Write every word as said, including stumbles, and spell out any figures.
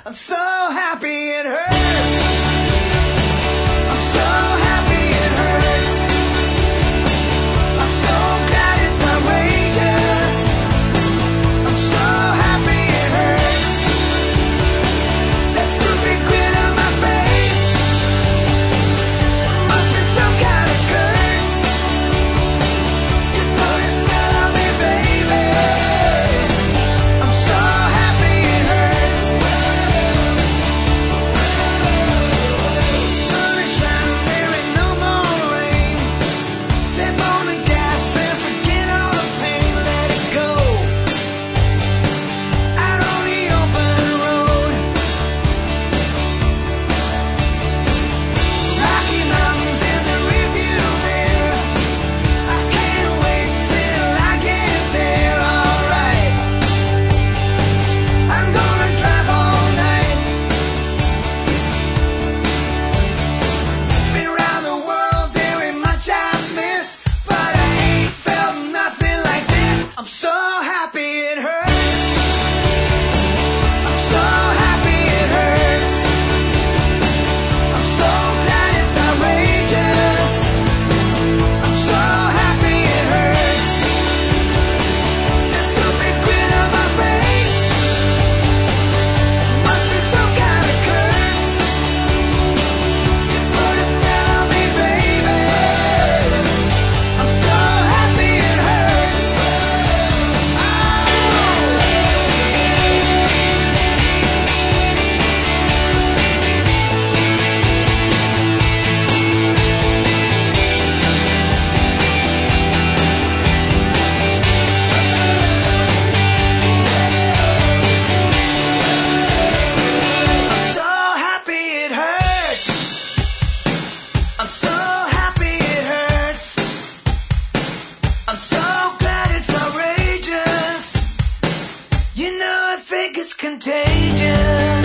I'm so happy it hurts. I'm so happy it hurts. I'm so glad it's outrageous. I'm so happy it hurts. That stupid grin on my face must be some kind of curse. You put a spell on me, baby. I'm so happy it hurts. Sun is shining, there ain't no more rain. Step on the gas and forget all the pain. Let it go. Out on the open road. Rocky Mountains in the rearview mirror. I can't wait till I get there. Alright, I'm gonna drive all night. Been around the world, there ain't much I've missed, but I ain't felt nothing like this. I'm so happy it hurts. I'm so happy it hurts. I'm so glad it's outrageous. I'm so happy it hurts. The stupid grin on my face must be some kind of curse. You put a spell on me, baby. I'm so happy it hurts. I'm so happy it hurts. I'm so happy it hurts. I'm so glad it's outrageous. You know I think it's contagious.